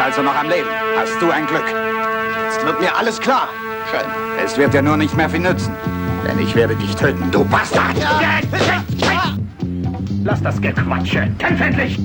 also noch am Leben. Hast du ein Glück. Jetzt wird mir alles klar. Schön. Es wird dir nur nicht mehr viel nützen. Denn ich werde dich töten, du Bastard! Ja. Lass das Gequatsche. Kämpf endlich!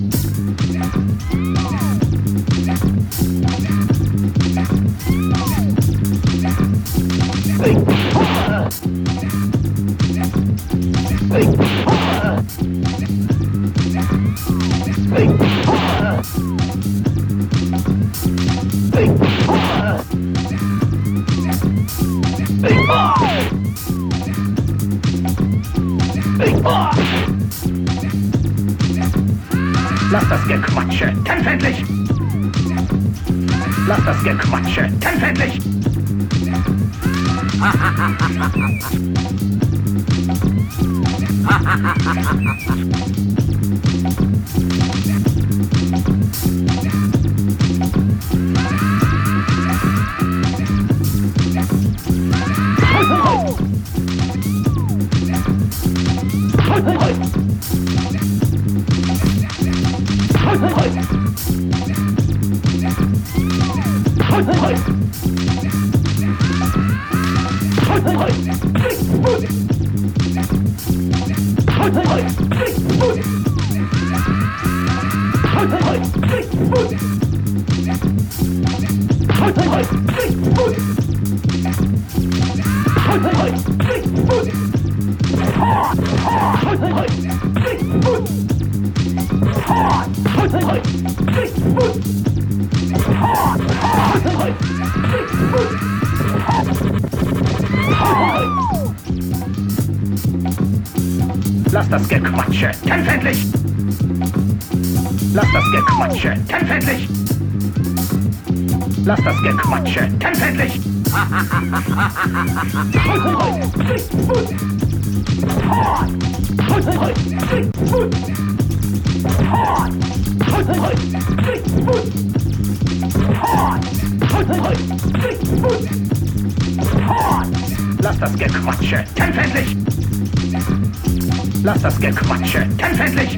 Lass das Gequatsche. Kämpf endlich! Lass das Gequatsche. Kämpf endlich! Lass das Gequatsche. Kämpf endlich! Lass das Gequatsche. Kämpf endlich! Lass das Gequatsche. Kämpf endlich! Lass das Gequatsche. Kämpf endlich! Lass das Gequatsche. Kämpf endlich!